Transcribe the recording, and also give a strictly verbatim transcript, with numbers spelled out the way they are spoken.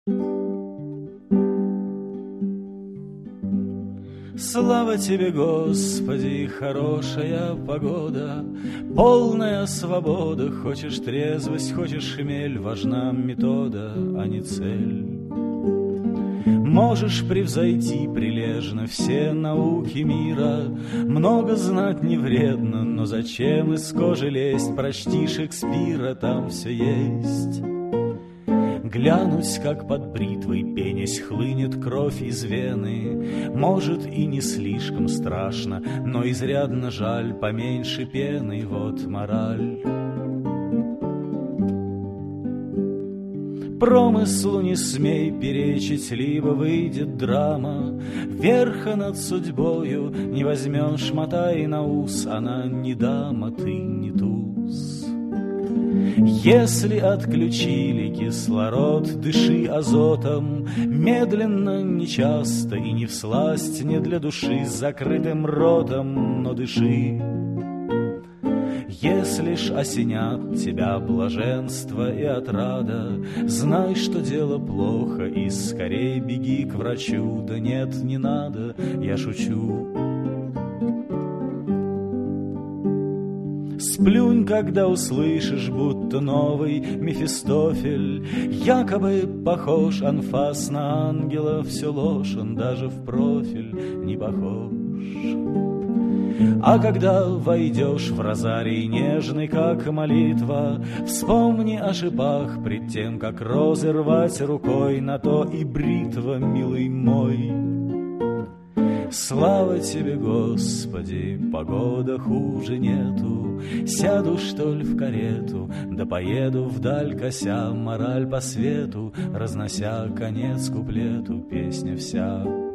Слава тебе, Господи, хорошая погода, полная свобода. Хочешь трезвость, хочешь хмель, важна метода, а не цель. Можешь превзойти прилежно все науки мира, много знать не вредно, но зачем из кожи лезть? Прочти Шекспира, там все есть. Глянуть, как под бритвой пенясь хлынет кровь из вены, может и не слишком страшно, но изрядно жаль, поменьше пены, вот мораль. Промыслу не смей перечить, либо выйдет драма. Верха над судьбою не возьмешь, мотай на ус, она не дама, ты не туз. Если отключили кислород, дыши азотом, медленно, нечасто и не всласть, не для души, с закрытым ротом, но дыши. Если ж осенят тебя блаженство и отрада, знай, что дело плохо, и скорей беги к врачу. Да нет, не надо, я шучу. Сплюнь, когда услышишь, будто новый Мефистофель якобы похож анфас на ангела. Все ложь, он даже в профиль не похож. А когда войдешь в розарий нежный, как молитва, вспомни о шипах пред тем, как розы рвать рукой, на то и бритва, милый мой. Слава тебе, Господи, погода хуже нету. Сяду, что ли, в карету, да поеду вдаль, кося мораль по свету, разнося конец куплету, песня вся